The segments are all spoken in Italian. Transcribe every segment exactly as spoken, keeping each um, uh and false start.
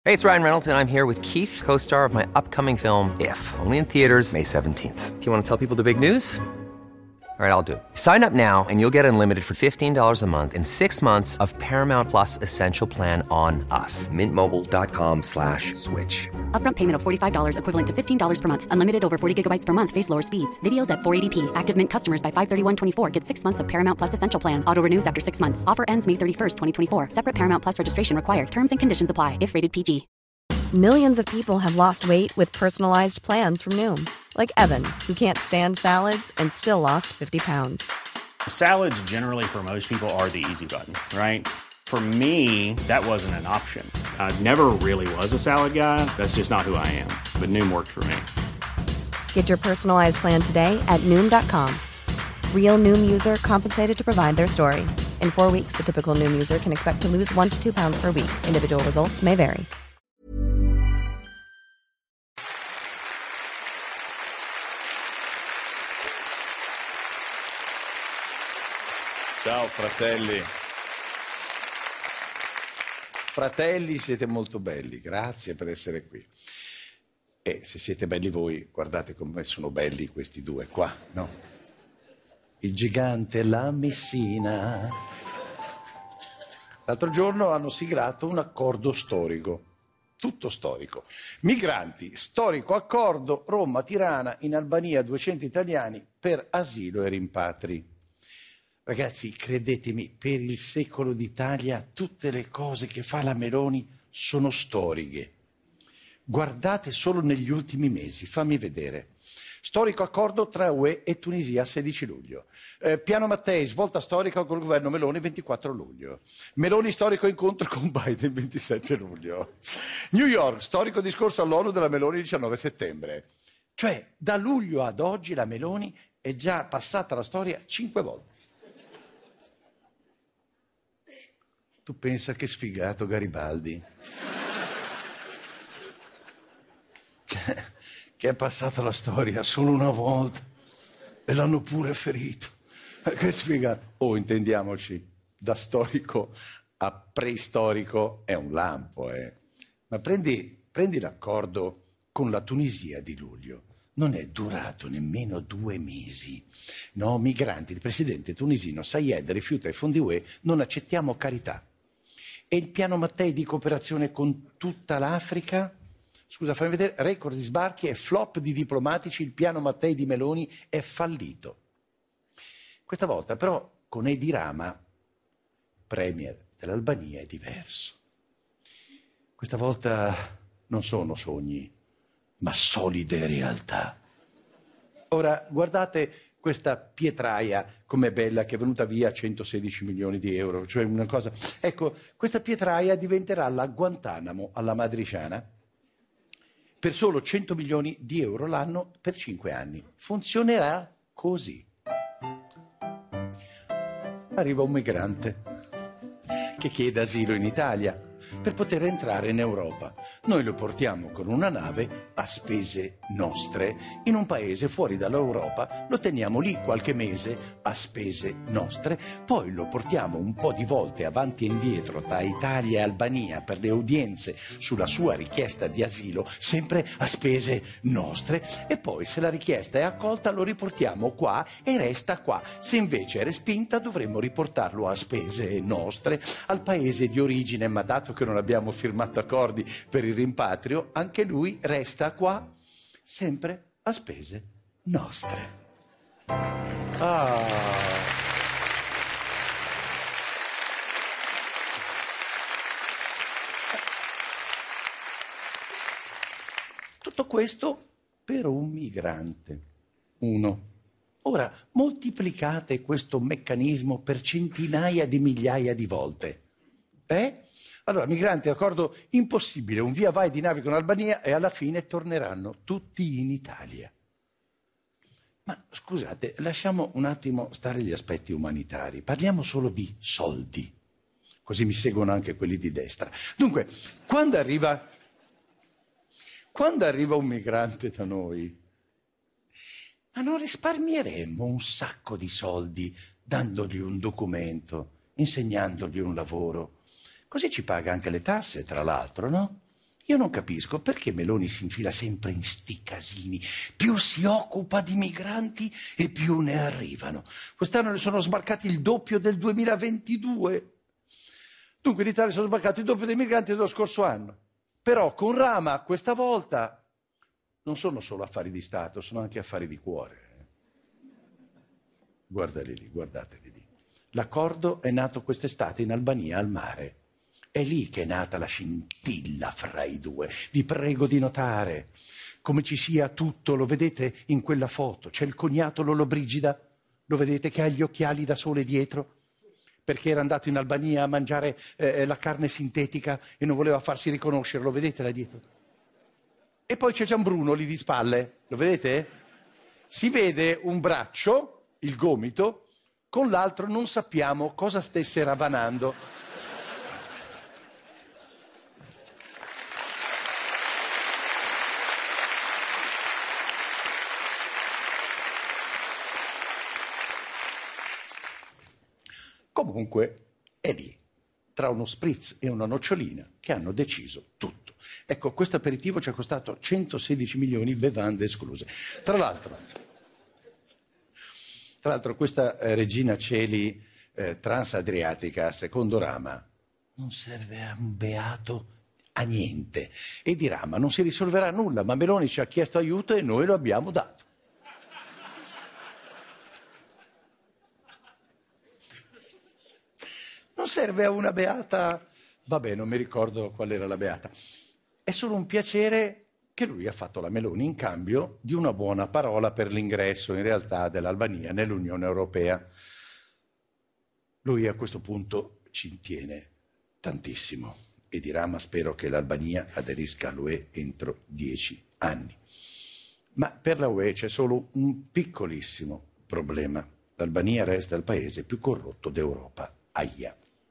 Hey, it's Ryan Reynolds, and I'm here with Keith, co-star of my upcoming film, If, only in theaters May seventeenth. Do you want to tell people the big news? All right, I'll do it. Sign up now and you'll get unlimited for fifteen dollars a month and six months of Paramount Plus Essential Plan on us. Mint Mobile dot com slash switch. Upfront payment of forty-five dollars equivalent to fifteen dollars per month. Unlimited over forty gigabytes per month. Face lower speeds. Videos at four eighty p. Active Mint customers by five thirty-one twenty-four get six months of Paramount Plus Essential Plan. Auto renews after six months. Offer ends May thirty-first, twenty twenty-four. Separate Paramount Plus registration required. Terms and conditions apply if rated P G. Millions of people have lost weight with personalized plans from Noom. Like Evan, who can't stand salads and still lost fifty pounds. Salads generally for most people are the easy button, right? For me, that wasn't an option. I never really was a salad guy. That's just not who I am. But Noom worked for me. Get your personalized plan today at Noom dot com. Real Noom user compensated to provide their story. In four weeks, the typical Noom user can expect to lose one to two pounds per week. Individual results may vary. Ciao fratelli. Fratelli, siete molto belli, grazie per essere qui. E se siete belli voi, guardate come sono belli questi due qua, no? Il gigante e la Messina. L'altro giorno hanno siglato un accordo storico, tutto storico. Migranti, storico accordo, Roma, Tirana, in Albania duecento italiani per asilo e rimpatri. Ragazzi, credetemi, per il secolo d'Italia tutte le cose che fa la Meloni sono storiche. Guardate solo negli ultimi mesi, fammi vedere. Storico accordo tra U E e Tunisia, sedici luglio. Eh, Piano Mattei, svolta storica col governo Meloni, ventiquattro luglio. Meloni, storico incontro con Biden, ventisette luglio. New York, storico discorso all'ONU della Meloni, diciannove settembre. Cioè, da luglio ad oggi la Meloni è già passata alla storia cinque volte. Tu pensa che sfigato Garibaldi, che, che è passato la storia solo una volta e l'hanno pure ferito. Che sfigato. Oh, intendiamoci, da storico a preistorico è un lampo, eh. Ma prendi, prendi l'accordo con la Tunisia di luglio. Non è durato nemmeno due mesi. No, migranti, il presidente tunisino Sayed rifiuta i fondi U E, non accettiamo carità. E il piano Mattei di cooperazione con tutta l'Africa? Scusa, fammi vedere, record di sbarchi e flop di diplomatici, il piano Mattei di Meloni è fallito. Questa volta però con Edi Rama, premier dell'Albania, è diverso. Questa volta non sono sogni, ma solide realtà. Ora, guardate questa pietraia, com'è bella, che è venuta via a centosedici milioni di euro, cioè una cosa... Ecco, questa pietraia diventerà la Guantanamo alla matriciana per solo cento milioni di euro l'anno per cinque anni. Funzionerà così. Arriva un migrante che chiede asilo in Italia per poter entrare in Europa. Noi lo portiamo con una nave a spese nostre in un paese fuori dall'Europa, lo teniamo lì qualche mese a spese nostre, poi lo portiamo un po' di volte avanti e indietro tra Italia e Albania per le udienze sulla sua richiesta di asilo, sempre a spese nostre, e poi se la richiesta è accolta lo riportiamo qua e resta qua. Se invece è respinta dovremo riportarlo a spese nostre al paese di origine, ma dato che non abbiamo firmato accordi per il rimpatrio, anche lui resta qua, sempre a spese nostre. Ah. Tutto questo per un migrante. Uno. Ora, moltiplicate questo meccanismo per centinaia di migliaia di volte. Eh? Allora, migranti, accordo impossibile, un via vai di navi con Albania e alla fine torneranno tutti in Italia. Ma scusate, lasciamo un attimo stare gli aspetti umanitari, parliamo solo di soldi, così mi seguono anche quelli di destra. Dunque, quando arriva, quando arriva un migrante da noi, ma non risparmieremmo un sacco di soldi dandogli un documento, insegnandogli un lavoro? Così ci paga anche le tasse, tra l'altro, no? Io non capisco perché Meloni si infila sempre in sti casini. Più si occupa di migranti e più ne arrivano. Quest'anno ne sono sbarcati il doppio del duemilaventidue. Dunque in Italia sono sbarcati il doppio dei migranti dello scorso anno. Però con Rama questa volta non sono solo affari di Stato, sono anche affari di cuore. Guardali lì, guardateli lì. L'accordo è nato quest'estate in Albania, al mare. È lì che è nata la scintilla fra i due. Vi prego di notare come ci sia tutto, lo vedete in quella foto. C'è il cognato Lollobrigida, lo vedete che ha gli occhiali da sole dietro, perché era andato in Albania a mangiare eh, la carne sintetica e non voleva farsi riconoscere, lo vedete là dietro? E poi c'è Gianbruno lì di spalle, lo vedete? Si vede un braccio, il gomito, con l'altro non sappiamo cosa stesse ravanando. Comunque è lì, tra uno spritz e una nocciolina, che hanno deciso tutto. Ecco, questo aperitivo ci è costato centosedici milioni, bevande escluse. Tra l'altro, tra l'altro questa eh, Regina Coeli eh, transadriatica, secondo Rama, non serve a un beato a niente. E di Rama non si risolverà nulla, ma Meloni ci ha chiesto aiuto e noi lo abbiamo dato. Non serve a una beata, vabbè, non mi ricordo qual era la beata. È solo un piacere che lui ha fatto la Meloni in cambio di una buona parola per l'ingresso, in realtà, dell'Albania nell'Unione Europea. Lui a questo punto ci tiene tantissimo e di Rama spero che l'Albania aderisca all'U E entro dieci anni. Ma per la U E c'è solo un piccolissimo problema. L'Albania resta il paese più corrotto d'Europa. Aia.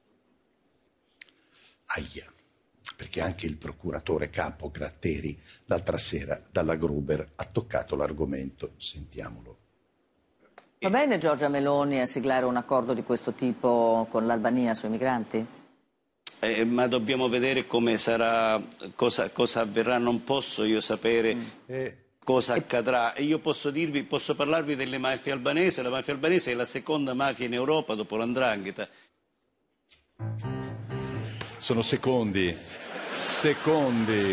Aia, perché anche il procuratore capo Gratteri l'altra sera dalla Gruber ha toccato l'argomento. Sentiamolo. Va bene Giorgia Meloni a siglare un accordo di questo tipo con l'Albania sui migranti? Eh, ma dobbiamo vedere come sarà, cosa, cosa avverrà, non posso io sapere mm. eh. cosa accadrà. E io posso dirvi, posso parlarvi delle mafie albanesi. La mafia albanese è la seconda mafia in Europa dopo l'Andrangheta. Sono secondi, secondi,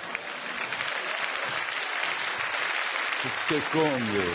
secondi,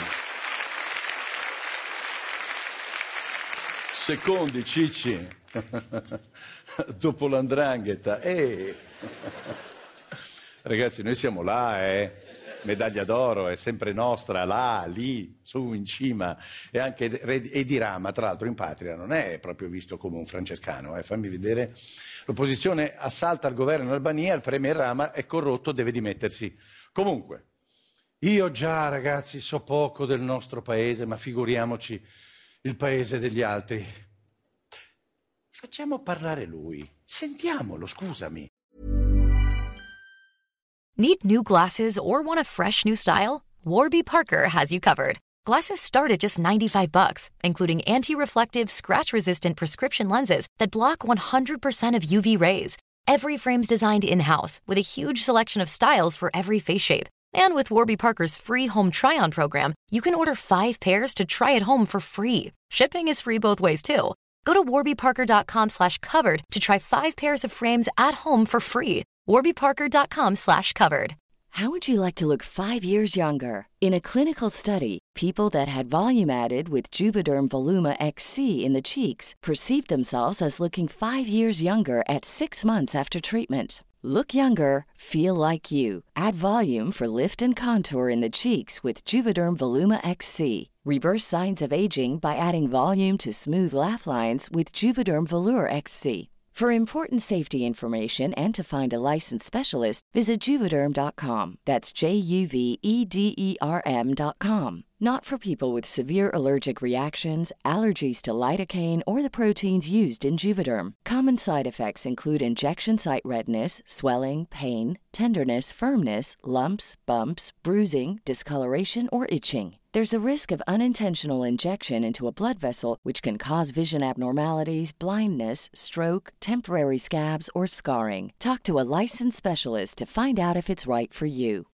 secondi Cicci, dopo l'Andrangheta. Eh. Ragazzi, noi siamo là, eh. Medaglia d'oro è sempre nostra, là, lì, su, in cima. E anche Edi Rama, tra l'altro in patria, non è proprio visto come un francescano. Eh. Fammi vedere. L'opposizione assalta il governo in Albania, il premier Rama è corrotto, deve dimettersi. Comunque, io già, ragazzi, so poco del nostro paese, ma figuriamoci il paese degli altri. Facciamo parlare lui. Sentiamolo, scusami. Need new glasses or want a fresh new style? Warby Parker has you covered. Glasses start at just ninety-five bucks, including anti-reflective, scratch-resistant prescription lenses that block one hundred percent of U V rays. Every frame's designed in-house with a huge selection of styles for every face shape. And with Warby Parker's free home try-on program, you can order five pairs to try at home for free. Shipping is free both ways, too. Go to warbyparker.com slash covered to try five pairs of frames at home for free. warbyparker.com slash covered. How would you like to look five years younger? In a clinical study, people that had volume added with Juvederm Voluma X C in the cheeks perceived themselves as looking five years younger at six months after treatment. Look younger, feel like you. Add volume for lift and contour in the cheeks with Juvederm Voluma X C. Reverse signs of aging by adding volume to smooth laugh lines with Juvederm Volure X C. For important safety information and to find a licensed specialist, visit Juvederm dot com. That's J U V E D E R M dot com. Not for people with severe allergic reactions, allergies to lidocaine, or the proteins used in Juvederm. Common side effects include injection site redness, swelling, pain, tenderness, firmness, lumps, bumps, bruising, discoloration, or itching. There's a risk of unintentional injection into a blood vessel, which can cause vision abnormalities, blindness, stroke, temporary scabs, or scarring. Talk to a licensed specialist to find out if it's right for you.